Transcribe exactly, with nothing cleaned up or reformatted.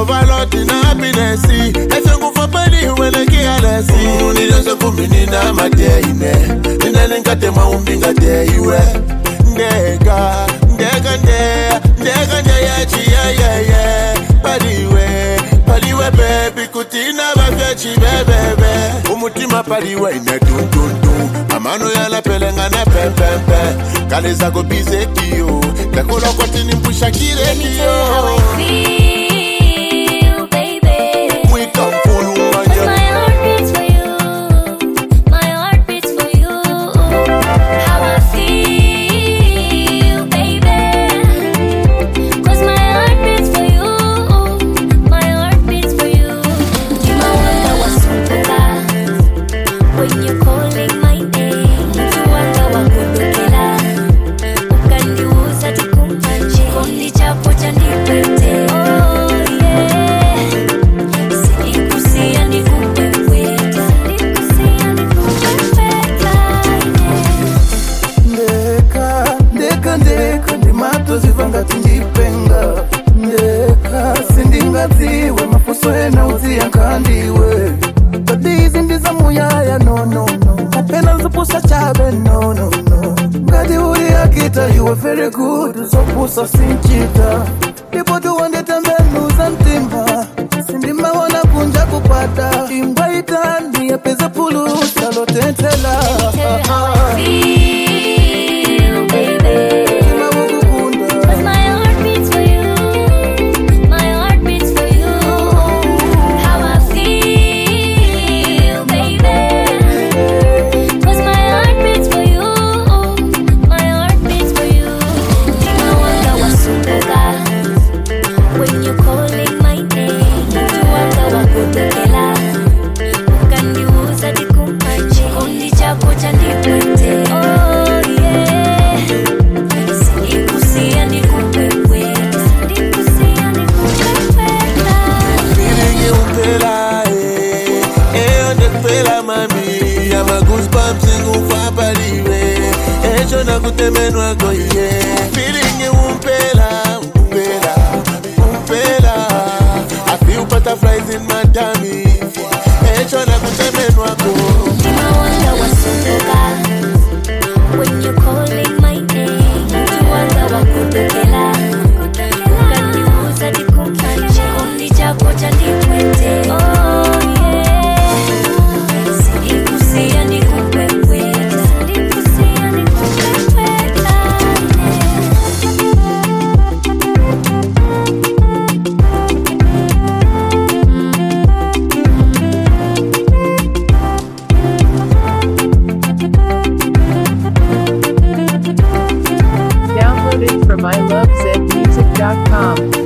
overload in happiness. I think of a body when I get a see. Only just a woman in my day. And then got them out being a day. You were Nega, Nega, Nega, yeah, yeah, yeah. Body way, body way, baby. Kutina, baby, baby. Umutima, body way, na dun dun dun. Amano ya la pelenga na pem pem pem. Kaleza go bize kiyo. Nakula kwa tini mpusha kire kiyo. How I feel, baby. We come full of my heart beats for you. My heart beats for you. How I feel, baby. Cause my heart beats for you. My heart beats for you. You know wanga wasumbuka when you're calling my name. You wanga wakudukela ukaniuza tukumanje kondi chapo cha nipete. Oh yeah, sinikusia nikupepeta, sinikusia nikupepeta. Ndeka, ndeka, ndeka, ndimato zivanga tindipenga. Ndeka, sindingaziwe, mafuso ena uziyankandiwe. Badizi ndiza muyaya, no, no, no. Kapena nzupusa chabe, no, no, no. Ngati uri akita, you were very good. Uzopusa sinchita. People do want it and then lose and timba. Sindima wana kunja kupata. Imbaita, ni apeza pulu, salo tentela. How I feel, baby. Cause my heart beats for you. My heart beats for you. How I feel, baby. Cause my heart beats for you. My heart beats for you. Nina wanga wasumbuka when you're calling my name. You wanga wakudukela ukaniuza tikumanje kondi chapo cha nipete. Oh yeah, sinikusia nikupepeta, sinikusia nikupepeta. feeling you pela, eh, eh, on the pela, mami. I'm a goosebumps in Gufa Paliwe. Eh, Jona Kutemenwa go, yeah. Feeling you pela, pela, pela. I feel butterflies in my tummy. Eh, Jona Kutemenwa go. Nina wanga wasumbuka when you're calling my name. You wanga wakudukela ukaniuza tikumanje kondi chapo cha nipete. Oh yeah, sinikusia nikupepeta, sinikusia nikupepeta. Download it from I love zed music dot com.